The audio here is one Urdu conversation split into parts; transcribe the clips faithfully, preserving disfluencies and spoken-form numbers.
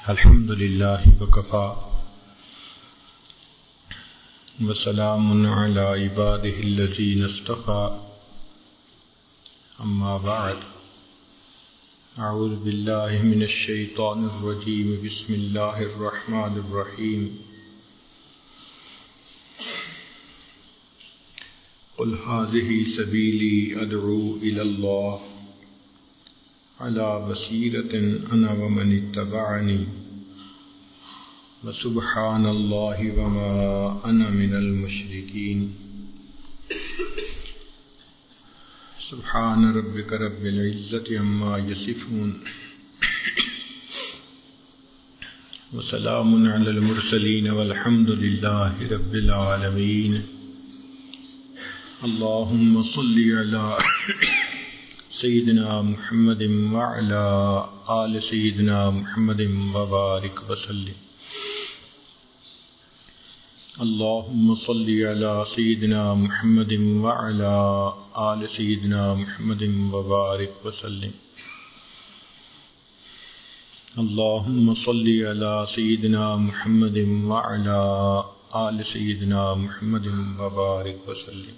الحمد لله وكفى وسلام على عباده الذين اصطفى أما بعد أعوذ بالله من الشيطان الرجيم بسم الله الرحمن الرحيم قل هذه سبيلي أدعو إلى الله على بصيرة أنا ومن اتبعني وسبحان الله وما أنا من المشركين سبحان ربك رب العزة عما يصفون وسلام على المرسلين والحمد لله رب العالمين اللهم صل على سيدنا محمد وعلى آل سيدنا محمد وبارك وسلم اللهم صل على سيدنا محمد وعلى آل سيدنا محمد وبارك وسلم اللهم صل على سيدنا محمد وعلى آل سيدنا محمد وبارك وسلم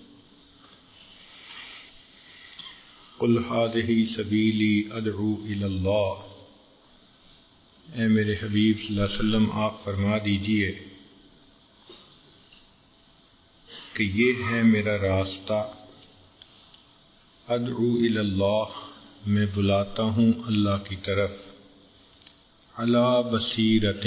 قل هذه سبیلی ادعو الی اللہ، اے میرے حبیب صلی اللہ علیہ وسلم آپ فرما دیجئے کہ یہ ہے میرا راستہ، ادعو الی اللہ، میں بلاتا ہوں اللہ کی طرف، علی بصیرۃ،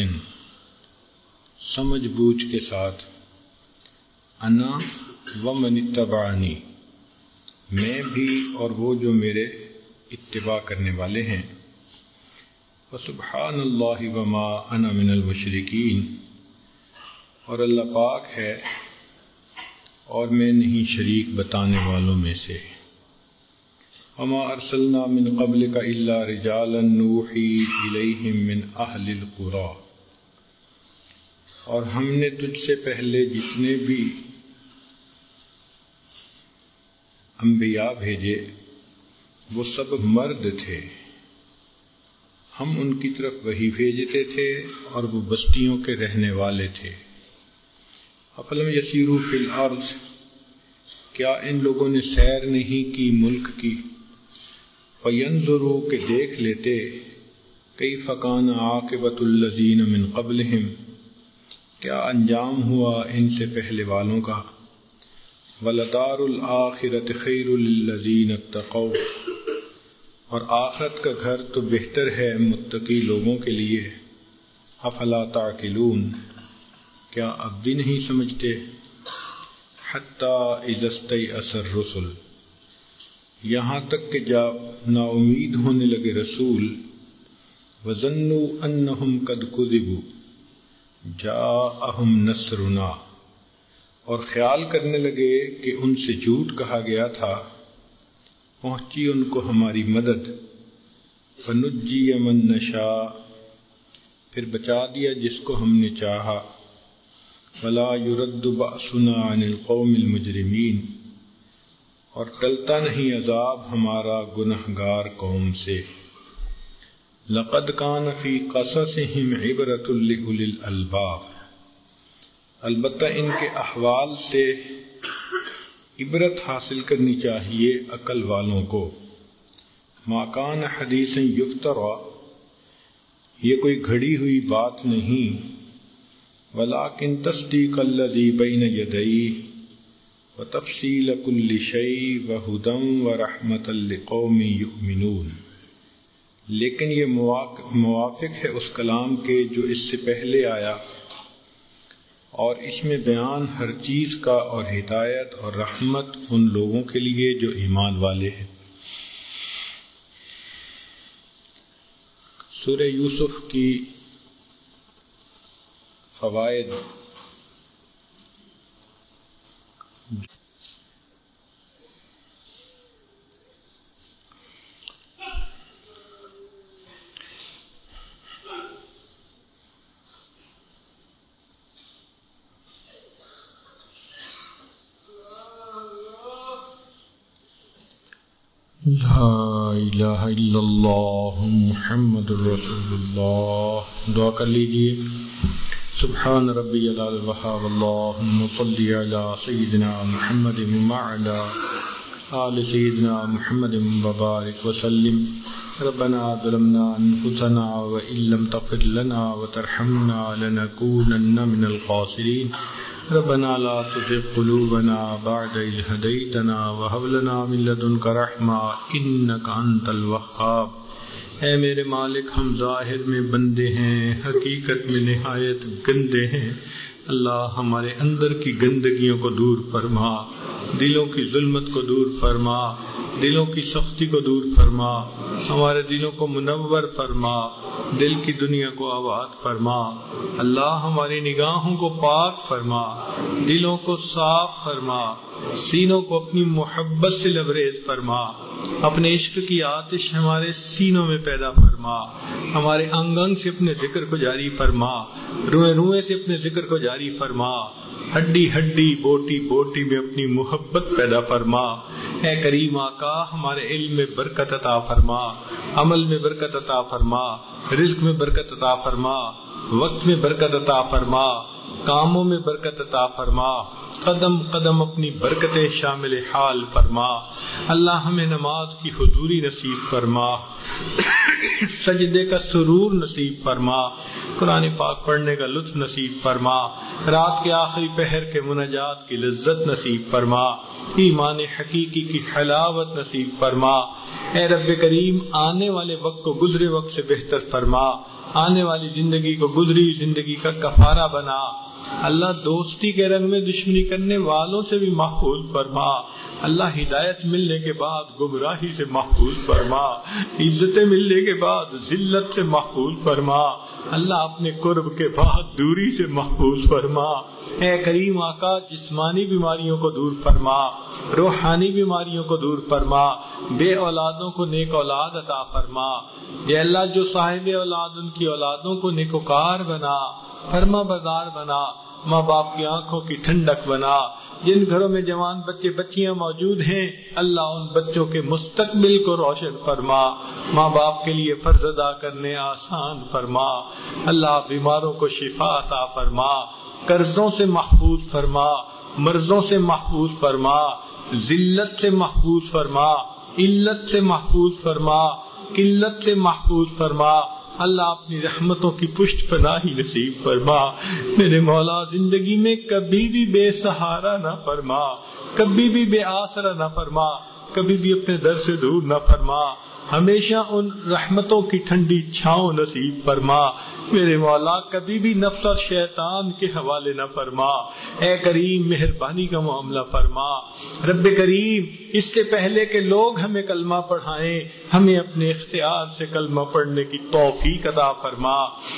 سمجھ بوجھ کے ساتھ، انا ومن اتبعنی، میں بھی اور وہ جو میرے اتباع کرنے والے ہیں، وسبحان اللہ وما انا من المشرکین، اور اللہ پاک ہے اور میں نہیں شریک بتانے والوں میں سے، وما ارسلنا من قبلک الا رجالا نوحی الیہم من اہل القری، اور ہم نے تجھ سے پہلے جتنے بھی انبیاء بھیجے وہ سب مرد تھے، ہم ان کی طرف وحی بھیجتے تھے اور وہ بستیوں کے رہنے والے تھے۔ افلم یسیروا فی الارض، کیا ان لوگوں نے سیر نہیں کی ملک کی، فینظروا، کہ دیکھ لیتے، کیف کان عاقبۃ الذین من قبلہم، کیا انجام ہوا ان سے پہلے والوں کا، وَلَدَارُ الْآخِرَةِ خَيْرٌ لِلَّذِينَ اتَّقَوْا، اور آخرت کا گھر تو بہتر ہے متقی لوگوں کے لیے، افلا تعقلون، کیا اب بھی نہیں سمجھتے، حَتَّى إِذَا اسْتَيْأَسَ الرُّسُلُ، یہاں تک کہ جب نا امید ہونے لگے رسول، وَظَنُّوا أَنَّهُمْ قَدْ كُذِبُوا جَاءَهُمْ نَصْرُنَا، اور خیال کرنے لگے کہ ان سے جھوٹ کہا گیا تھا، پہنچی ان کو ہماری مدد، فنجی من نشاء، پھر بچا دیا جس کو ہم نے چاہا، ولا يرد بأسنا عن القوم المجرمین، اور ٹلتا نہیں عذاب ہمارا گنہگار قوم سے، لقد كان في قصصهم عبرة لأولي الألباب، البتہ ان کے احوال سے عبرت حاصل کرنی چاہیے عقل والوں کو، ما کان حدیثا یفترا، یہ کوئی گھڑی ہوئی بات نہیں، ولکن تصدیق الذی بین یدیہ وتفصیل کل شیء وہدی ورحمۃ لقوم یؤمنون، لیکن یہ موافق ہے اس کلام کے جو اس سے پہلے آیا، اور اس میں بیان ہر چیز کا اور ہدایت اور رحمت ان لوگوں کے لیے جو ایمان والے ہیں۔ سورہ یوسف کی فوائد، لا الہ الا اللہ محمد رسول اللہ. دعا کر لیجیے. سبحان ربی العلی الوہاب اللہم صلی علی سیدنا محمد وعلی آل سیدنا محمد وبارک وسلم. ربنا ظلمنا انفسنا وان لم تغفر لنا وترحمنا لنكونن من الخاسرین. ربنا لا تزغ قلوبنا بعد إذ هديتنا وهب لنا من لدنك رحمة إنك أنت الوهاب. اے میرے مالک، ہم ظاہر میں بندے ہیں، حقیقت میں نہایت گندے ہیں. اللہ ہمارے اندر کی گندگیوں کو دور فرما، دلوں کی ظلمت کو دور فرما، دلوں کی سختی کو دور فرما، ہمارے دلوں کو منور فرما، دل کی دنیا کو آباد فرما. اللہ ہماری نگاہوں کو پاک فرما، دلوں کو صاف فرما، سینوں کو اپنی محبت سے لبریز فرما. اپنے عشق کی آتش ہمارے سینوں میں پیدا فرما، ہمارے انگ انگ سے اپنے ذکر کو جاری فرما، روئے روئے سے اپنے ذکر کو جاری فرما، ہڈی ہڈی بوٹی بوٹی میں اپنی محبت پیدا فرما. اے کریم آقا، ہمارے علم میں برکت عطا فرما، عمل میں برکت عطا فرما، رزق میں برکت عطا فرما، وقت میں برکت عطا فرما، کاموں میں برکت عطا فرما. قدم قدم اپنی برکتیں شامل حال فرما. اللہ ہمیں نماز کی حضوری نصیب فرما، سجدے کا سرور نصیب فرما، قرآن پاک پڑھنے کا لطف نصیب فرما، رات کے آخری پہر کے مناجات کی لذت نصیب فرما، ایمان حقیقی کی حلاوت نصیب فرما. اے رب کریم، آنے والے وقت کو گزرے وقت سے بہتر فرما، آنے والی زندگی کو گزری زندگی کا کفارہ بنا. اللہ دوستی کے رنگ میں دشمنی کرنے والوں سے بھی محفوظ فرما. اللہ ہدایت ملنے کے بعد گمراہی سے محفوظ فرما، عزتیں ملنے کے بعد ذلت سے محفوظ فرما. اللہ اپنے قرب کے بعد دوری سے محفوظ فرما. اے کریم آقا، جسمانی بیماریوں کو دور فرما، روحانی بیماریوں کو دور فرما، بے اولادوں کو نیک اولاد عطا فرما. اے اللہ، جو صاحب اولاد ان کی اولادوں کو نیکوکار بنا، فرما بردار بنا، ماں باپ کی آنکھوں کی ٹھنڈک بنا. جن گھروں میں جوان بچے بچیاں موجود ہیں، اللہ ان بچوں کے مستقبل کو روشن فرما، ماں باپ کے لیے فرض ادا کرنے آسان فرما. اللہ بیماروں کو شفا عطا فرما، قرضوں سے محفوظ فرما، مرضوں سے محفوظ فرما، ذلت سے محفوظ فرما، علت سے محفوظ فرما، قلت سے محفوظ فرما. اللہ اپنی رحمتوں کی پشت پناہی نصیب فرما. میرے مولا، زندگی میں کبھی بھی بے سہارا نہ فرما، کبھی بھی بے آسرا نہ فرما، کبھی بھی اپنے در سے دور نہ فرما. ہمیشہ ان رحمتوں کی ٹھنڈی چھاؤں نصیب فرما. میرے مولا، کبھی بھی نفس اور شیطان کے حوالے نہ فرما. اے کریم، مہربانی کا معاملہ فرما. رب کریم، اس سے پہلے کہ لوگ ہمیں کلمہ پڑھائیں، ہمیں اپنے اختیار سے کلمہ پڑھنے کی توفیق عطا فرما.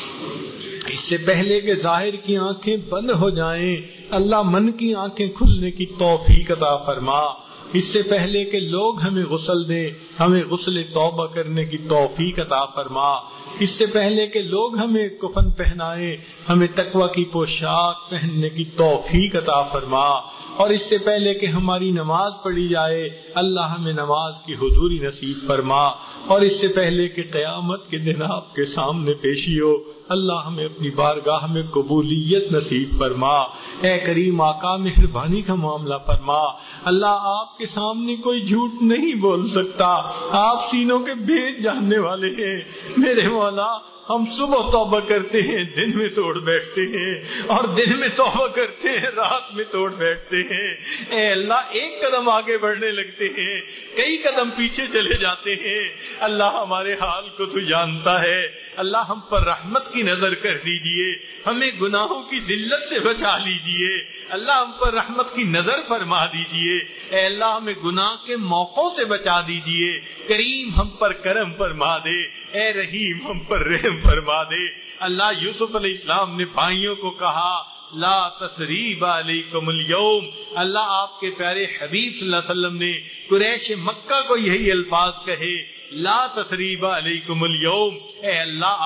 اس سے پہلے کہ ظاہر کی آنکھیں بند ہو جائیں، اللہ من کی آنکھیں کھلنے کی توفیق عطا فرما. اس سے پہلے کہ لوگ ہمیں غسل دیں، ہمیں غسل توبہ کرنے کی توفیق عطا فرما. اس سے پہلے کہ لوگ ہمیں کفن پہنائیں، ہمیں تقوی کی پوشاک پہننے کی توفیق عطا فرما. اور اس سے پہلے کہ ہماری نماز پڑھی جائے، اللہ ہمیں نماز کی حضوری نصیب فرما. اور اس سے پہلے کہ قیامت کے دن آپ کے سامنے پیشی ہو، اللہ ہمیں اپنی بارگاہ میں قبولیت نصیب فرما. اے کریم آقا، مہربانی کا معاملہ فرما. اللہ، آپ کے سامنے کوئی جھوٹ نہیں بول سکتا، آپ سینوں کے بھید جاننے والے ہیں. میرے مولا، ہم صبح توبہ کرتے ہیں، دن میں توڑ بیٹھتے ہیں، اور دن میں توبہ کرتے ہیں، رات میں توڑ بیٹھتے ہیں. اے اللہ، ایک قدم آگے بڑھنے لگتے ہیں، کئی قدم پیچھے چلے جاتے ہیں. اللہ، ہمارے حال کو تو جانتا ہے. اللہ، ہم پر رحمت کی نظر کر دیجئے، ہمیں گناہوں کی ذلت سے بچا لیجئے. اللہ، ہم پر رحمت کی نظر فرما دیجئے. اے اللہ، ہمیں گناہ کے موقعوں سے بچا دیجئے. کریم، ہم پر کرم فرما دے. اے رحیم، ہم پر رحم فرما دے. اللہ، یوسف علیہ السلام نے بھائیوں کو کہا، لا تثریب علیکم اليوم. اللہ، آپ کے پیارے حبیب صلی اللہ علیہ وسلم نے قریش مکہ کو یہی الفاظ کہے، لا تثریب علیکم اليوم. اے اللہ، آپ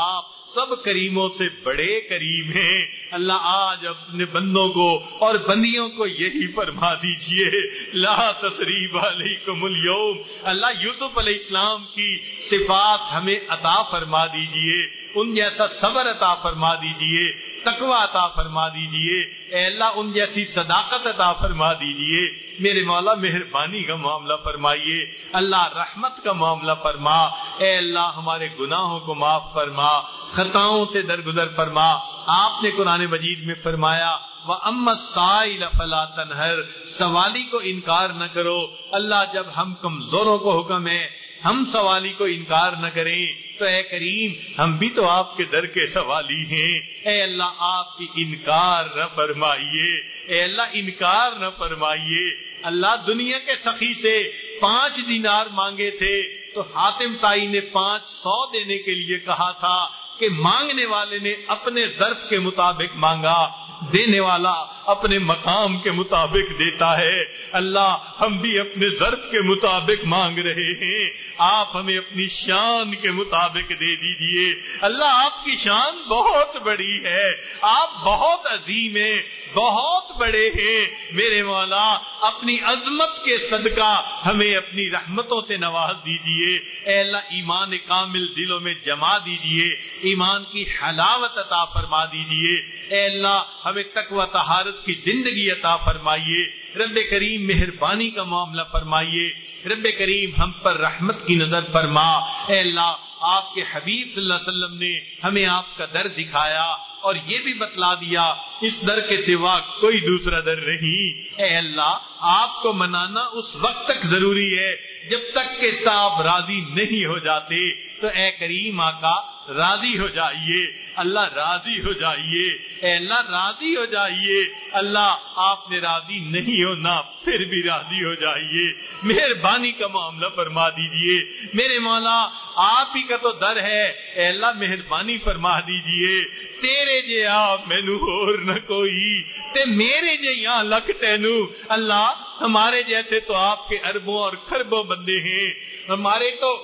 سب کریموں سے بڑے کریم ہیں. اللہ آج اپنے بندوں کو اور بندیوں کو یہی فرما دیجئے لا تثریب علیکم اليوم. اللہ یوسف علیہ السلام کی صفات ہمیں عطا فرما دیجئے, ان جیسا صبر عطا فرما دیجئے, تقوی عطا فرما دیجئے. اے اللہ ان جیسی صداقت عطا فرما دیجئے. میرے مولا مہربانی کا معاملہ فرمائیے. اللہ رحمت کا معاملہ فرما. اے اللہ ہمارے گناہوں کو معاف فرما, خطاؤں سے درگزر فرما. آپ نے قرآن مجید میں فرمایا وَأَمَّا السَّائِلَ فَلَا تَنْهَرْ, سوالی کو انکار نہ کرو. اللہ جب ہم کمزوروں کو حکم ہے ہم سوالی کو انکار نہ کریں تو اے کریم ہم بھی تو آپ کے در کے سوالی ہیں. اے اللہ آپ کی انکار نہ فرمائیے, اے اللہ انکار نہ فرمائیے. اللہ دنیا کے سخی سے پانچ دینار مانگے تھے تو حاتم تائی نے پانچ سو دینے کے لیے کہا تھا کہ مانگنے والے نے اپنے ظرف کے مطابق مانگا, دینے والا اپنے مقام کے مطابق دیتا ہے. اللہ ہم بھی اپنے ظرف کے مطابق مانگ رہے ہیں, آپ ہمیں اپنی شان کے مطابق دے دیجیے. اللہ آپ کی شان بہت بڑی ہے, آپ بہت عظیم ہیں, بہت بڑے ہیں. میرے مولا اپنی عظمت کے صدقہ ہمیں اپنی رحمتوں سے نواز دیجیے. اے اللہ ایمان کامل دلوں میں جما دیجیے, ایمان کی حلاوت عطا فرما دیجیے. اے اللہ ہمیں تقوی طہارت کی زندگی عطا فرمائیے. رب کریم مہربانی کا معاملہ فرمائیے. رب کریم ہم پر رحمت کی نظر فرما. اے اللہ آپ کے حبیب صلی اللہ علیہ وسلم نے ہمیں آپ کا در دکھایا اور یہ بھی بتلا دیا اس در کے سوا کوئی دوسرا در نہیں. اے اللہ آپ کو منانا اس وقت تک ضروری ہے جب تک کہ آپ راضی نہیں ہو جاتے. تو اے کریم آقا راضی ہو جائیے. اللہ راضی ہو جائیے. اے اللہ راضی ہو جائیے. اللہ آپ نے راضی نہیں ہونا پھر بھی راضی ہو جائیے. مہربانی کا معاملہ فرما دیجیے. میرے مولا آپ ہی کا تو در ہے. اے اللہ مہربانی فرما دیجیے. تیرے جے آپ مینو اور نہ کوئی تے میرے جے یہاں لکھ تینو. اللہ ہمارے جیسے تو آپ کے اربوں اور خربوں بندے ہیں, ہمارے تو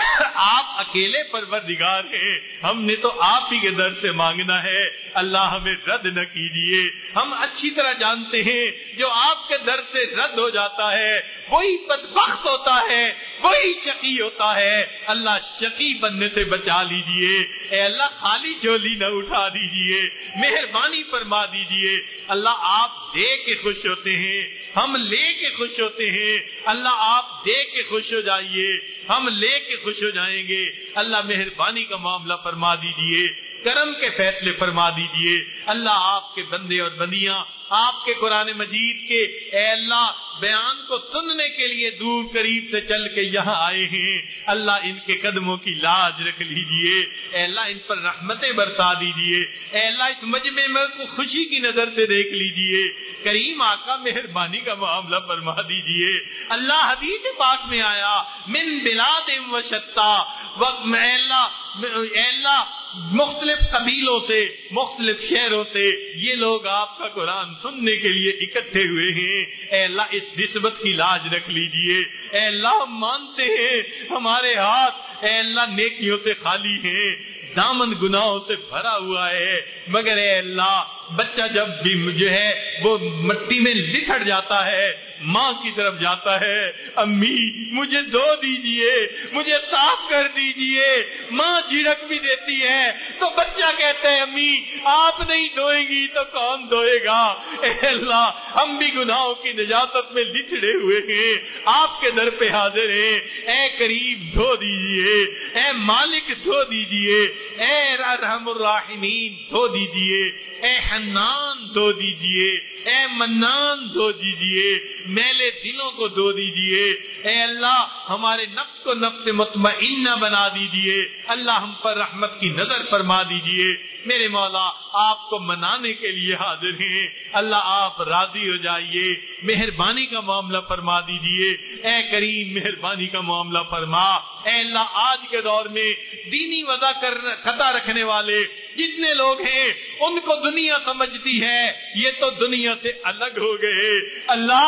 آپ اکیلے پروردگار ہیں, ہم نے تو آپ ہی کے در سے مانگنا ہے. اللہ ہمیں رد نہ کیجیے. ہم اچھی طرح جانتے ہیں جو آپ کے در سے رد ہو جاتا ہے وہی بدبخت ہوتا ہے, وہی شقی ہوتا ہے. اللہ شقی بننے سے بچا لیجیے. اے اللہ خالی جھولی نہ اٹھا دیجیے, مہربانی فرما دیجیے. اللہ آپ دے کے خوش ہوتے ہیں, ہم لے کے خوش ہوتے ہیں. اللہ آپ دے کے خوش ہو جائیے, ہم لے کے خوش ہو جائیں گے. اللہ مہربانی کا معاملہ فرما دیجیے, کرم کے فیصلے فرما دیجیے. اللہ آپ کے بندے اور بندیاں آپ کے قرآن مجید کے اے اللہ بیان کو سننے کے لیے دور قریب سے چل کے یہاں آئے ہیں. اللہ ان کے قدموں کی لاج رکھ لیجیے. اے اللہ ان پر رحمتیں برسا دیجیے. اے اللہ اس مجمع میں کو خوشی کی نظر سے دیکھ لیجیے. کریم آقا مہربانی کا معاملہ فرما دیجیے. اللہ حدیث پاک میں آیا من بلاد و شتا وقت میں اے اللہ اے اللہ مختلف قبیلوں سے مختلف شہروں سے یہ لوگ آپ کا قرآن سننے کے لیے اکٹھے ہوئے ہیں. اے اللہ اس نسبت کی لاج رکھ لیجئے. اے اللہ ہم مانتے ہیں ہمارے ہاتھ اے اللہ نیکیوں سے خالی ہیں, دامن گناہوں سے بھرا ہوا ہے, مگر اے اللہ بچہ جب بھی جو ہے وہ مٹی میں لتھڑ جاتا ہے ماں کی طرف جاتا ہے, امی مجھے دھو دیجئے, مجھے صاف کر دیجئے. ماں جھڑک بھی دیتی ہے تو بچہ کہتا ہے امی آپ نہیں دھوئیں گی تو کون دھوئے گا. اے اللہ ہم بھی گناہوں کی نجاست میں لتھڑے ہوئے ہیں, آپ کے در پہ حاضر ہیں. اے کریم دھو دیجئے, اے مالک دھو دیجئے, اے ارحم الراحمین دھو دیجئے, اے حنان دھو دیجئے, اے منان دھو دیجئے, میلے دلوں کو دھو دیجئے. اے اللہ ہمارے نفس کو نفس مطمئنہ بنا دیجئے. اللہ ہم پر رحمت کی نظر فرما دیجئے. میرے مولا آپ کو منانے کے لیے حاضر ہیں. اللہ آپ راضی ہو جائیے, مہربانی کا معاملہ فرما دیجئے. اے کریم مہربانی کا معاملہ فرما. اے اللہ آج کے دور میں دینی وضع کر قطع رکھنے والے جتنے لوگ ہیں ان کو دنیا سمجھتی ہے یہ تو دنیا سے الگ ہو گئے. اللہ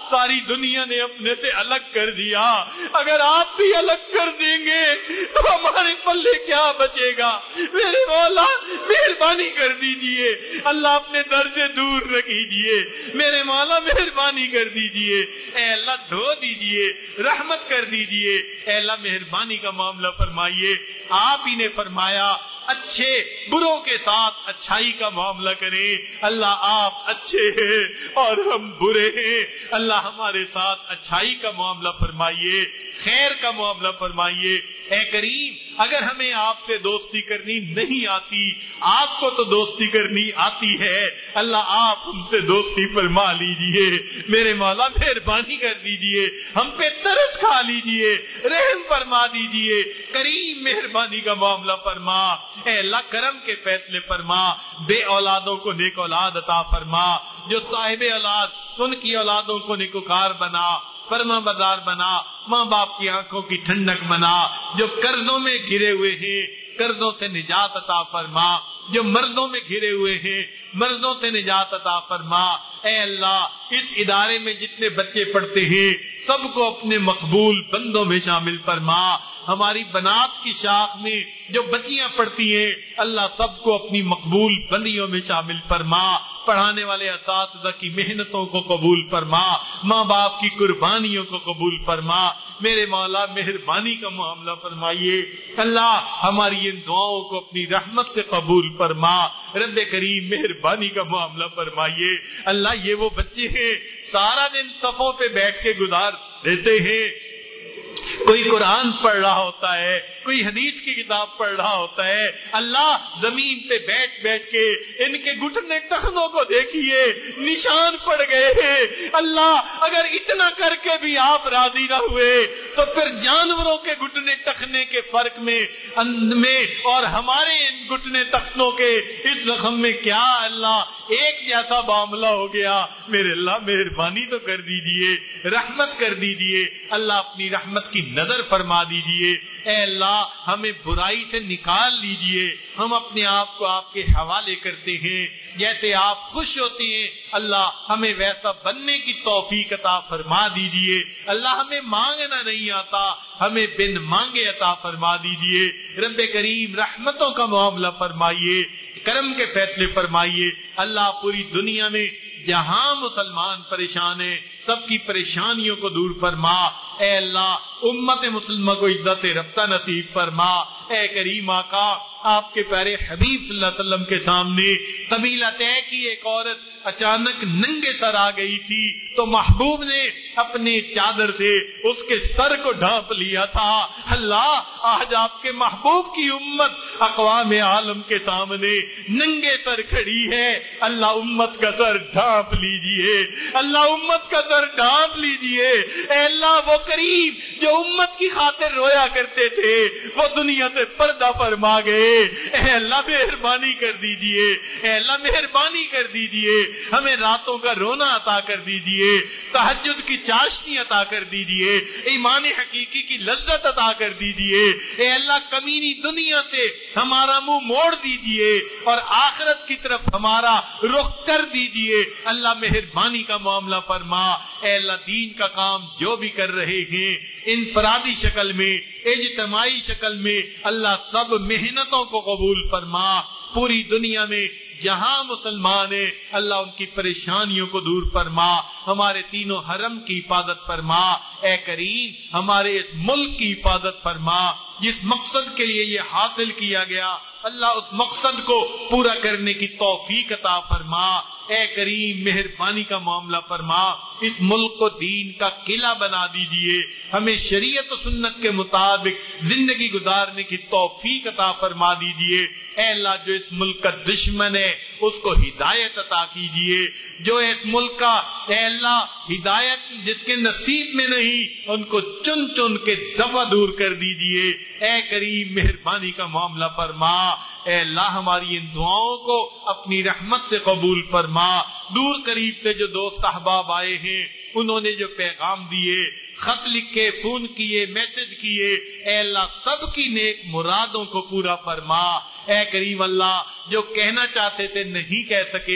ساری دنیا نے اپنے سے الگ کر دیا، اگر آپ بھی الگ کر دیں گے تو ہمارے پلے کیا بچے گا؟ میرے مولا مہربانی کر دیجئے، اللہ اپنے در سے دور نہ کیجئے، میرے مولا مہربانی کر دیجئے، اے اللہ دھو دیجئے، رحمت کر دیجئے، اے اللہ مہربانی کا معاملہ فرمائیے۔ آپ ہی نے فرمایا اچھے بروں کے ساتھ اچھائی کا معاملہ کریں، اللہ آپ اچھے ہیں اور ہم برے ہیں، اللہ ہمارے ساتھ اچھائی کا معاملہ فرمائیے، خیر کا معاملہ فرمائیے۔ اے کریم اگر ہمیں آپ سے دوستی کرنی نہیں آتی، آپ کو تو دوستی کرنی آتی ہے، اللہ آپ ہم سے دوستی فرما لیجئے، میرے مولا مہربانی کر دیجئے، ہم پہ ترس کھا لیجئے، رحم فرما دیجئے، کریم مہربانی کا معاملہ فرما، اے اللہ کرم کے فیصلے فرما، بے اولادوں کو نیک اولاد عطا فرما، جو صاحب اولاد ان کی اولادوں کو نیکوکار بنا، فرما بردار بنا، ماں باپ کی آنکھوں کی ٹھنڈک بنا، جو قرضوں میں گھرے ہوئے ہیں قرضوں سے نجات عطا فرما، جو مرضوں میں گھرے ہوئے ہیں مرضوں سے نجات عطا فرما، اے اللہ اس ادارے میں جتنے بچے پڑھتے ہیں سب کو اپنے مقبول بندوں میں شامل فرما، ہماری بنات کی شاخ میں جو بچیاں پڑھتی ہیں اللہ سب کو اپنی مقبول بندیوں میں شامل فرما، پڑھانے والے اساتذہ کی محنتوں کو قبول فرما، ماں باپ کی قربانیوں کو قبول فرما، میرے مولا مہربانی کا معاملہ فرمائیے، اللہ ہماری ان دعاؤں کو اپنی رحمت سے قبول فرما، رب کریم مہربانی کا معاملہ فرمائیے۔ اللہ یہ وہ بچے ہیں سارا دن صفوں پہ بیٹھ کے گزار دیتے ہیں، کوئی قرآن پڑھ رہا ہوتا ہے، کوئی حدیث کی کتاب پڑھ رہا ہوتا ہے، اللہ زمین پہ بیٹھ بیٹھ کے ان کے گھٹنے ٹخنوں کو دیکھیے نشان پڑ گئے ہیں، اللہ اگر اتنا کر کے بھی آپ راضی نہ ہوئے تو پھر جانوروں کے گھٹنے ٹخنے کے فرق میں میں اور ہمارے ان گھٹنے ٹخنوں کے اس زخم میں کیا اللہ ایک جیسا معاملہ ہو گیا، میرے اللہ مہربانی تو کر دیجئے، رحمت کر دیجئے، اللہ اپنی رحمت کی نظر فرما دیجئے، اے اللہ ہمیں برائی سے نکال لیجئے، ہم اپنے آپ کو آپ کے حوالے کرتے ہیں، جیسے آپ خوش ہوتے ہیں اللہ ہمیں ویسا بننے کی توفیق عطا فرما دیجئے، اللہ ہمیں مانگنا نہیں آتا ہمیں بن مانگے عطا فرما دیجئے، رب کریم رحمتوں کا معاملہ فرمائیے، کرم کے فیصلے فرمائیے، اللہ پوری دنیا میں جہاں مسلمان پریشان ہیں سب کی پریشانیوں کو دور فرما، اے اللہ امت مسلمہ کو عزت رفتہ نصیب فرما، اے کریم آقا آپ کے پیارے حبیب صلی اللہ علیہ وسلم کے سامنے قبیلہ طے کی ایک عورت اچانک ننگے سر آ گئی تھی تو محبوب نے اپنے چادر سے اس کے سر کو ڈھانپ لیا تھا، اللہ آج آپ کے محبوب کی امت اقوام عالم کے سامنے ننگے سر کھڑی ہے، اللہ امت کا سر ڈھانپ لیجئے، اللہ امت کا سر ڈھانپ لیجئے، اے اللہ وہ کریم جو امت کی خاطر رویا کرتے تھے وہ دنیا سے پردہ فرما گئے، اے اللہ مہربانی کر دیجئے، اے اللہ مہربانی کر دیجئے، ہمیں راتوں کا رونا عطا کر دیجئے، تہجد کی چاشنی عطا کر دیجئے، ایمان حقیقی کی لذت عطا کر دیجئے، اے اللہ کمینی دنیا سے ہمارا منہ موڑ دیجئے اور آخرت کی طرف ہمارا رخ کر دیجئے، اللہ مہربانی کا معاملہ فرما، اے اللہ دین کا کام جو بھی کر رہے ہیں انفرادی شکل میں اجتماعی شکل میں اللہ سب محنتوں کو قبول فرما، پوری دنیا میں جہاں مسلمان ہیں اللہ ان کی پریشانیوں کو دور فرما، ہمارے تینوں حرم کی حفاظت فرما، اے کریم ہمارے اس ملک کی حفاظت فرما، جس مقصد کے لیے یہ حاصل کیا گیا اللہ اس مقصد کو پورا کرنے کی توفیق عطا فرما، اے کریم مہربانی کا معاملہ فرما، اس ملک کو دین کا قلعہ بنا دیجئے، ہمیں شریعت و سنت کے مطابق زندگی گزارنے کی توفیق عطا فرما دیجئے، اے اللہ جو اس ملک کا دشمن ہے اس کو ہدایت عطا کیجئے، جو اس ملک کا اے اللہ ہدایت جس کے نصیب میں نہیں ان کو چن چن کے دفع دور کر دیجئے، اے کریم مہربانی کا معاملہ فرما، اے اللہ ہماری ان دعاؤں کو اپنی رحمت سے قبول فرما، دور قریب سے جو دوست احباب آئے ہیں انہوں نے جو پیغام دیے، خط لکھے، فون کیے، میسج کیے، اے اللہ سب کی نیک مرادوں کو پورا فرما، اے کریم اللہ جو کہنا چاہتے تھے نہیں کہہ سکے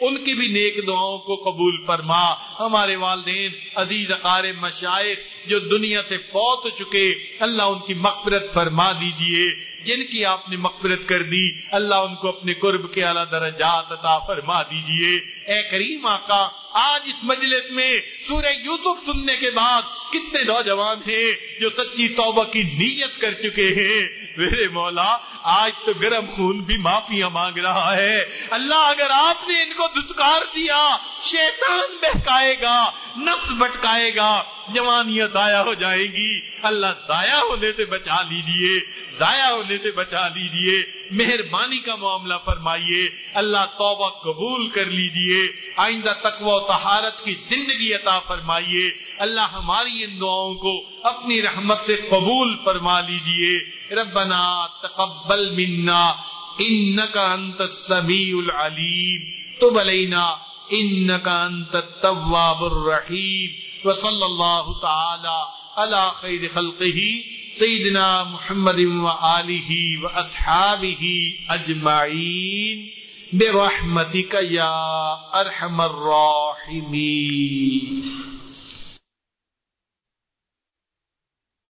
ان کی بھی نیک دعاؤں کو قبول فرما. ہمارے والدین عزیز اقارب مشائخ جو دنیا سے فوت ہو چکے اللہ ان کی مغفرت فرما دیجئے. جن کی آپ نے مغفرت کر دی اللہ ان کو اپنے قرب کے اعلیٰ درجات عطا فرما دیجئے. اے کریم آقا آج اس مجلس میں سورہ یوسف سننے کے بعد کتنے نوجوان ہیں جو سچی توبہ کی نیت کر چکے ہیں. میرے مولا آج تو گرم خون بھی معافیاں مانگ رہا ہے. اللہ اگر آپ نے ان کو دھتکار دیا شیطان بہکائے گا, نفس بھٹکائے گا, جوانیاں ضائع ہو جائے گی. اللہ ضائع ہونے سے بچا لیجیے, ضائع ہونے سے بچا لیجیے. مہربانی کا معاملہ فرمائیے. اللہ توبہ قبول کر لیجیے. آئندہ تقوی و طہارت کی زندگی عطا فرمائیے. اللہ ہماری ان دعاؤں کو اپنی رحمت سے قبول فرما لیجیے. ربنا تقبل منا انك انت السميع العليم تب علينا انك انت التواب الرحيم. وصلى الله تعالى على خير خلقه سيدنا محمد وآله وأصحابه أجمعين برحمتك يا أرحم الراحمين.